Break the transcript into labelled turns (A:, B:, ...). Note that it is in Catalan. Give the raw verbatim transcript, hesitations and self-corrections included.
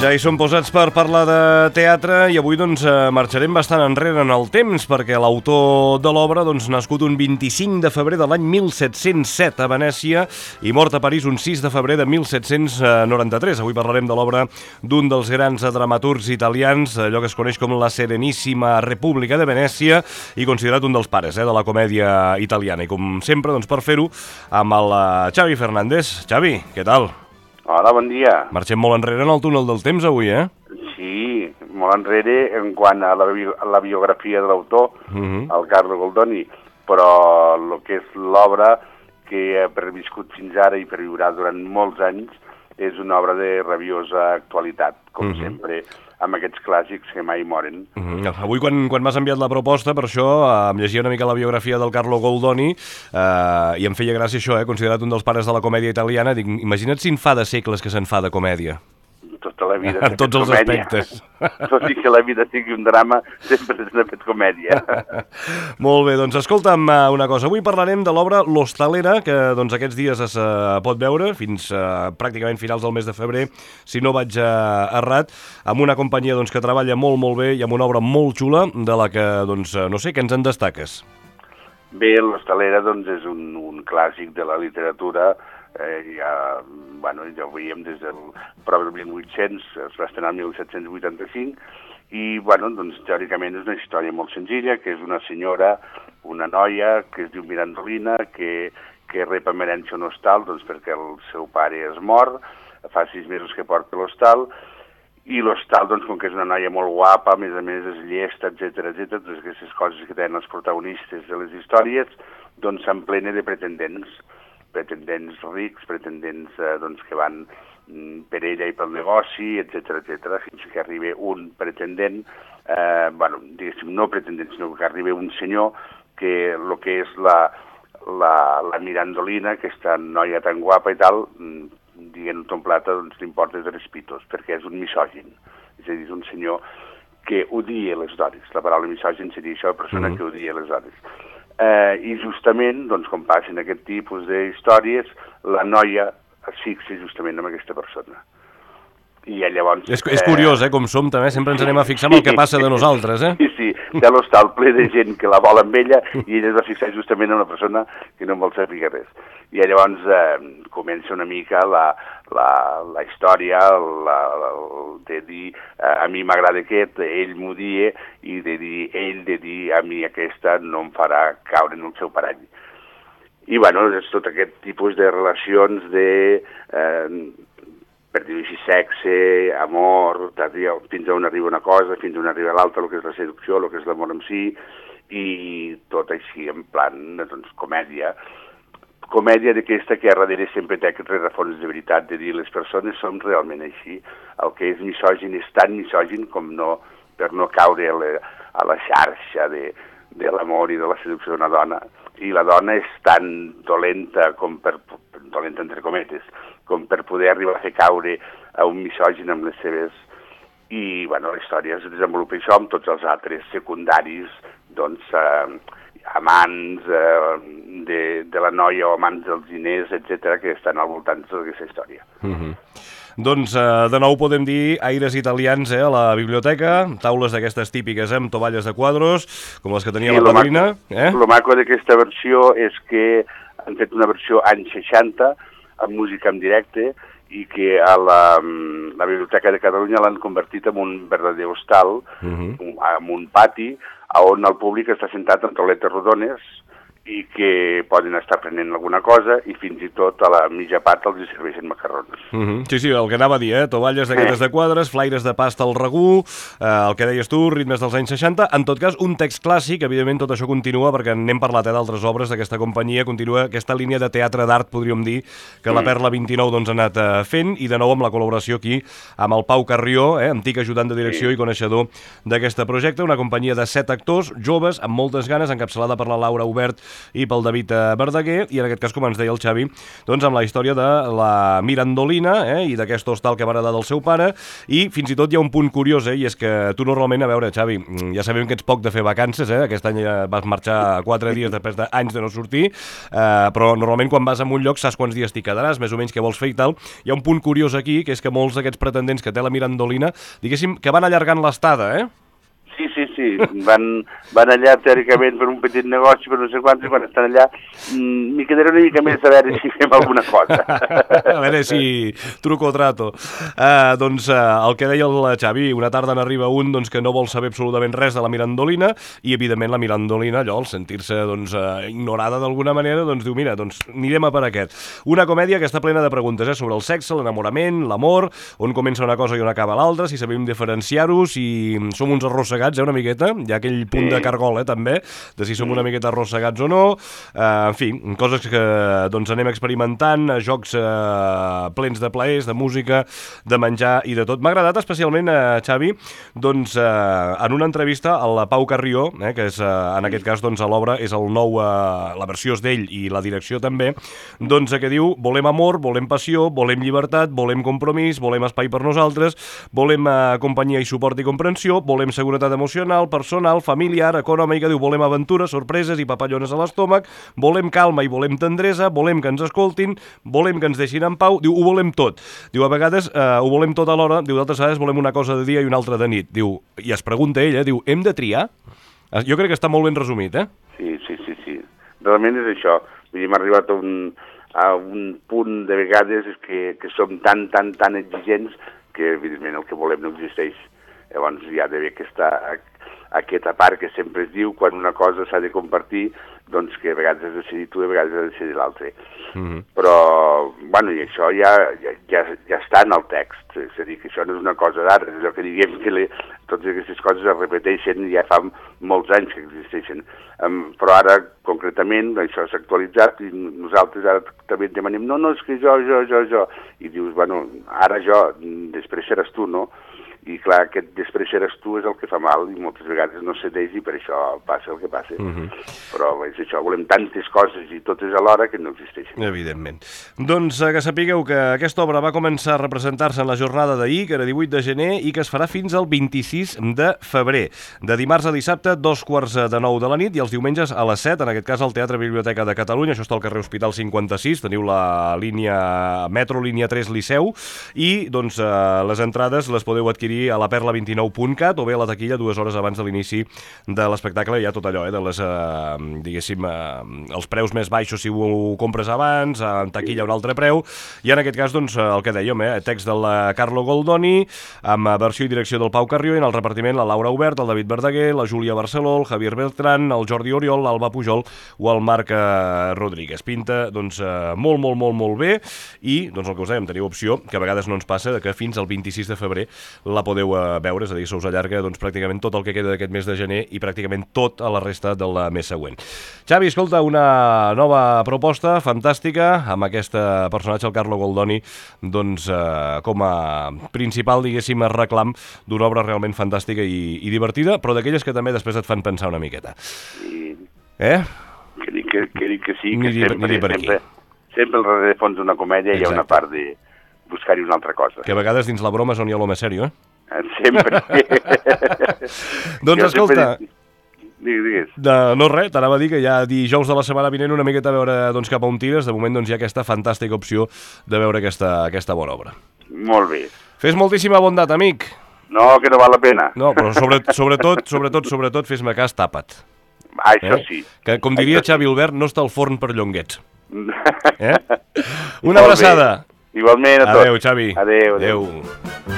A: Ja hi som posats per parlar de teatre i avui doncs marxarem bastant enrere en el temps perquè l'autor de l'obra, doncs nascut un vint-i-cinc de febrer de l'any mil set-cents set a Venècia i mort a París un sis de febrer de mil set-cents noranta-tres. Avui parlarem de l'obra d'un dels grans dramaturgs italians, allò que es coneix com la Serenissima República de Venècia i considerat un dels pares eh, de la comèdia italiana. I com sempre, doncs per fer-ho, amb el Xavi Fernández. Xavi, què tal?
B: Hola, bon dia.
A: Marxem molt enrere en el túnel del temps avui, eh?
B: Sí, molt enrere en quant a la, bi a la biografia de l'autor, uh -huh. el Carlo Goldoni, però el que és l'obra que ha perviscut fins ara i perviurà durant molts anys és una obra de rabiosa actualitat, com uh -huh. sempre, amb aquests clàssics que mai moren.
A: Uh -huh. Avui, quan, quan m'has enviat la proposta, per això em llegia una mica la biografia del Carlo Goldoni eh, i em feia gràcia això, eh, considerat un dels pares de la comèdia italiana. Dic, imagina't si en fa de segles que se'n fa de comèdia.
B: Tota la vida
A: en tots els
B: comèdia.
A: aspectes.
B: Tot i que la vida sigui un drama, sempre s'ha fet comèdia.
A: Molt bé, doncs escolta'm una cosa. Avui parlarem de l'obra L'Hostalera, que doncs aquests dies es uh, pot veure fins uh, pràcticament finals del mes de febrer, si no vaig uh, errat, amb una companyia doncs, que treballa molt, molt bé i amb una obra molt xula, de la que, doncs, uh, no sé, què ens en destaques?
B: Bé, L'Hostalera doncs, és un, un clàssic de la literatura. Eh, ja, bueno, ja ho veiem des del prop del mil vuit-cents, es va estrenar el mil set-cents vuitanta-cinc, i, bueno, doncs, teòricament és una història molt senzilla, que és una senyora, una noia, que es diu Mirandolina, que, que rep en herència un hostal, doncs, perquè el seu pare es mor, fa sis mesos que porta l'hostal, i l'hostal, doncs, com que és una noia molt guapa, a més a més és llesta, etcètera, etcètera, totes aquestes coses que tenen els protagonistes de les històries, doncs s'emplena de pretendents, pretendents rics, pretendents eh, doncs, que van mm, per ella i pel negoci, etcètera, etcètera, fins que arriba un pretendent, eh, bueno, diguéssim, no pretendent, sinó que arriba un senyor que el que és la, la, la Mirandolina, aquesta noia tan guapa i tal, dient Tom Plata, doncs l'importa de tres pitos, perquè és un misògin, és a dir, és un senyor que odia les dones. La paraula misògin seria això, persona mm-hmm. que odia les dones. Eh, I justament, doncs, com passa en aquest tipus d'històries, la noia es fixa justament en aquesta persona. I llavors...
A: És, és curiós, eh, com som també, sempre ens anem a fixar en el que passa de nosaltres, eh?
B: Sí, sí, té l'hostal ple de gent que la vol amb ella i ella es va fixar justament en una persona que no en vol saber res. I llavors eh, comença una mica la, la, la història la, la, de dir eh, a mi m'agrada aquest, ell m'ho die, i de dir ell de dir a mi aquesta no em farà caure en el seu parany. I bueno, és tot aquest tipus de relacions de... Eh, per dir-ho així, sexe, amor, fins on arriba una cosa, fins on arriba l'altra, el que és la seducció, el que és l'amor en si, i tot així en plan, doncs, comèdia. Comèdia d'aquesta que a darrere sempre té aquest rerefons de veritat, de dir les persones són realment així. El que és misògin és tan misògin com no, per no caure a la, a la xarxa de, de l'amor i de la seducció d'una dona. I la dona és tan dolenta com per, dolenta entre cometes, com per poder arribar a fer caure a un misògin amb les seves... I, bueno, la història es desenvolupa això amb tots els altres secundaris, doncs, eh, amants eh, de, de la noia o amants dels diners, etcètera, que estan al voltant de tota aquesta història.
A: Mm-hmm. Doncs, eh, de nou podem dir aires italians eh, a la biblioteca, taules d'aquestes típiques amb tovalles de quadros, com les que tenia sí, la padrina.
B: El eh? maco d'aquesta versió és que han fet una versió anys seixanta, amb música en directe, i que a la, la Biblioteca de Catalunya l'han convertit en un verdader hostal, uh-huh. en un pati, on el públic està sentat en tauletes rodones i que poden estar prenent alguna cosa i fins i tot a la mitja part els hi serveixen macarrons.
A: Uh-huh. Sí, sí, el que anava a dir, eh? Tovalles d'aquestes de quadres, flaires de pasta al ragú, eh, el que deies tu, ritmes dels anys seixanta, en tot cas un text clàssic, evidentment tot això continua perquè n'hem parlat eh, d'altres obres d'aquesta companyia, continua aquesta línia de teatre d'art, podríem dir, que la Perla vint-i-nou doncs, ha anat eh, fent, i de nou amb la col·laboració aquí amb el Pau Carrió, eh, antic ajudant de direcció i coneixedor d'aquest projecte, una companyia de set actors, joves, amb moltes ganes, encapçalada per la Laura Obert i pel David Verdaguer, i en aquest cas, com ens deia el Xavi, doncs amb la història de la Mirandolina, eh, i d'aquest hostal que va heredar del seu pare, i fins i tot hi ha un punt curiós, eh, i és que tu normalment, a veure, Xavi, ja sabem que ets poc de fer vacances, eh, aquest any vas marxar quatre dies després d'anys de no sortir, eh, però normalment quan vas a un lloc saps quants dies t'hi quedaràs, més o menys què vols fer i tal. Hi ha un punt curiós aquí, que és que molts d'aquests pretendents que té la Mirandolina, diguéssim que van allargant l'estada, eh?
B: Sí, sí, sí, van, van allà teòricament per un petit negoci, per no sé quants, i quan estan allà m'hi quedaré una mica més a veure si fem alguna cosa.
A: A veure si truco o trato. Uh, doncs uh, el que deia el Xavi, una tarda n'arriba un doncs, que no vol saber absolutament res de la Mirandolina, i evidentment la Mirandolina, allò, al sentir-se doncs, uh, ignorada d'alguna manera, doncs diu, mira, doncs anirem a per aquest. Una comèdia que està plena de preguntes, eh, sobre el sexe, l'enamorament, l'amor, on comença una cosa i on acaba l'altra, si sabem diferenciar-ho, si som uns arrossegats, eh, una miqueta, hi ha aquell punt sí. de cargol, eh, també, de si som una miqueta arrossegats o no, eh, en fi, coses que doncs anem experimentant, jocs eh, plens de plaers, de música, de menjar i de tot. M'ha agradat especialment, eh, Xavi, doncs eh, en una entrevista al Pau Carrió, eh, que és, eh, en aquest cas, doncs a l'obra és el nou, eh, la versió és d'ell i la direcció també, doncs que diu, volem amor, volem passió, volem llibertat, volem compromís, volem espai per nosaltres, volem eh, companyia i suport i comprensió, volem seguretat emocional, personal, familiar, econòmica, diu, volem aventures, sorpreses i papallones a l'estómac, volem calma i volem tendresa, volem que ens escoltin, volem que ens deixin en pau, diu, ho volem tot. Diu, a vegades eh, ho volem tot alhora, diu, d'altres vegades volem una cosa de dia i una altra de nit. Diu, i es pregunta ella, diu, hem de triar? Jo crec que està molt ben resumit, eh?
B: Sí, sí, sí, sí. Realment és això. Vull dir, hem arribat a un, a un punt de vegades que, que som tan, tan, tan exigents que, evidentment, el que volem no existeix. Llavors hi ha d'haver aquesta, aquesta part que sempre es diu, quan una cosa s'ha de compartir, doncs que a vegades has de decidir tu i a vegades has de decidir l'altre. Mm-hmm. Però, bueno, i això ja, ja, ja, ja està en el text, és a dir, que això no és una cosa d'ara, és allò que diguem que le, totes aquestes coses es repeteixen i ja fa molts anys que existeixen. Um, però ara, concretament, això s'ha actualitzat i nosaltres ara també et demanem, no, no, és que jo, jo, jo, jo, i dius, bueno, ara jo, després seràs tu, no? I clar, aquest després seràs tu és el que fa mal i moltes vegades no cedeix i per això passa el que passa. Mm-hmm. Però és això, volem tantes coses i totes alhora que no existeixen.
A: Evidentment. Doncs que sapigueu que aquesta obra va començar a representar-se en la jornada d'ahir, que era divuit de gener, i que es farà fins al vint-i-sis de febrer. De dimarts a dissabte, dos quarts de nou de la nit, i els diumenges a les set, en aquest cas al Teatre Biblioteca de Catalunya, això està al carrer Hospital cinquanta-sis, teniu la línia metro, línia tres Liceu, i doncs eh, les entrades les podeu adquirir a la perla vint nou punt cat o bé a la taquilla dues hores abans de l'inici de l'espectacle. Hi ha tot allò, eh, de les, eh, diguéssim, eh, els preus més baixos si ho compres abans, en taquilla un altre preu, i en aquest cas, doncs, el que dèiem, eh, text del Carlo Goldoni, amb versió i direcció del Pau Carrió, i en el repartiment la Laura Obert, el David Verdaguer, la Júlia Barceló, el Javier Beltrán, el Jordi Oriol, l'Alba Pujol o el Marc eh, Rodríguez. Pinta, doncs, eh, molt, molt, molt, molt bé, i, doncs, el que us dèiem, teniu opció, que a vegades no ens passa, de que fins al vint-i-sis de febrer la podeu veure, és a dir, se us allarga doncs, pràcticament tot el que queda d'aquest mes de gener i pràcticament tot a la resta del mes següent. Xavi, escolta, una nova proposta fantàstica amb aquest personatge, el Carlo Goldoni, doncs, eh, com a principal, diguéssim, reclam d'una obra realment fantàstica i, i divertida, però d'aquelles que també després et fan pensar una miqueta.
B: Sí.
A: Eh?
B: Que dic que, que, dic que sí,
A: ni
B: que
A: di,
B: sempre,
A: ni per
B: sempre, sempre al rerefons d'una comèdia Exacte. Hi ha una part de buscar-hi una altra cosa.
A: Que a vegades dins la broma és on hi ha l'home sèrio, eh?
B: Sempre.
A: Doncs escolta,
B: digues, digues.
A: De, no res, t'anava a dir que ja dijous de la setmana vinent una miqueta a veure doncs, cap a on tires. De moment doncs, hi ha aquesta fantàstica opció de veure aquesta, aquesta bona obra.
B: Molt bé.
A: Fes moltíssima bondat, amic.
B: No, que no val la pena.
A: No, però sobre, sobretot, sobretot, sobretot, fes-me cas, tapa't.
B: Ah, això eh? sí.
A: Que, com diria
B: això
A: Xavi Albert, no està al forn per llonguets. Eh? Una abraçada.
B: Igualment a tots.
A: Adéu, Xavi.
B: Adéu, adéu.
A: adéu.